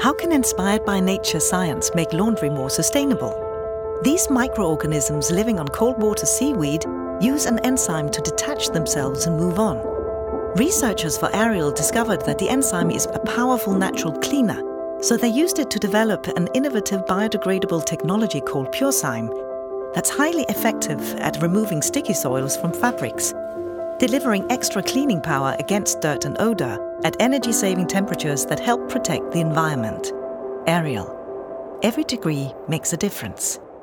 How can inspired by nature science make laundry more sustainable? These microorganisms living on cold water seaweed use an enzyme to detach themselves and move on. Researchers for Ariel discovered that the enzyme is a powerful natural cleaner, so they used it to develop an innovative biodegradable technology called PureZyme that's highly effective at removing sticky soils from fabrics, delivering extra cleaning power against dirt and odor at energy-saving temperatures that help protect the environment. Ariel. Every degree makes a difference.